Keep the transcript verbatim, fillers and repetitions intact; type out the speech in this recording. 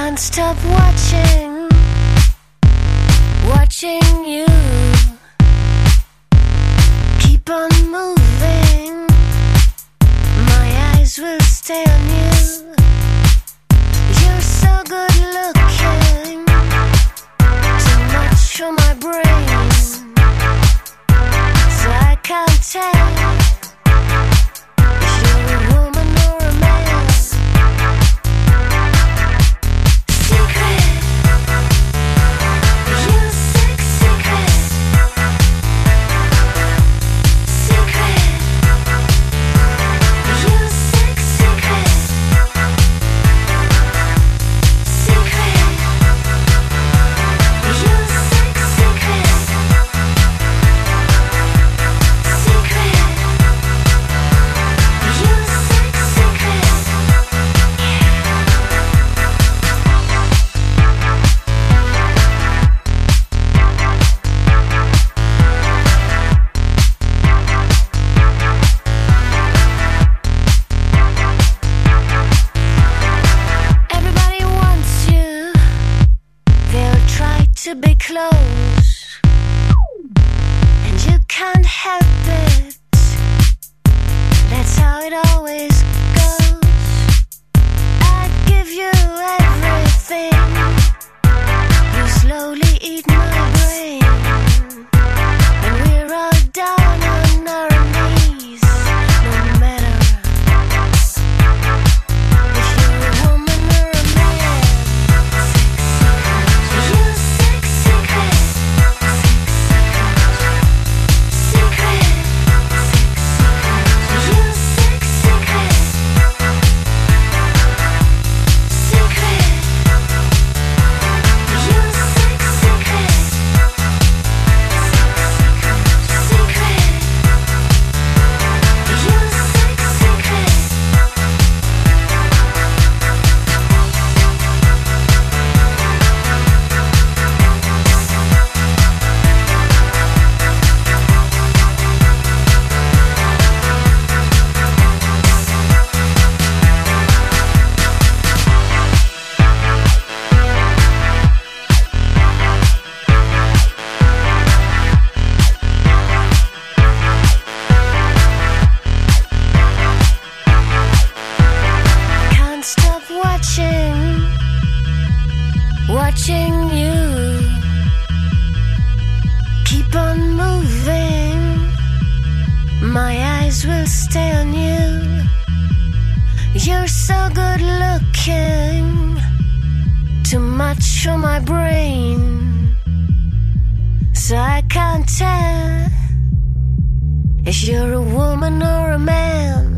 Can't stop watching, watching you. Keep on moving, my eyes will stay on you. You're so good looking, too much for my brain, so I can't tell if you're a woman or a man. Secret, you sick secret. Secret, you sick secret. Secret, you sick secret. Secret, you sick secret. Everybody wants you, they'll try to be close, and you can't help it. That's how it always goes. I give you everything, you slowly eat my brain, and we're all down on our knees, no matter if you're a woman or a man. You sick secret. Secret. You sick secret. Secret. You sick secret. Secret. You sick secret. Can't stop watching, watching you. Keep on moving, my eyes will stay on you. You're so good looking, too much for my brain, so I can't tell if you're a woman or a man.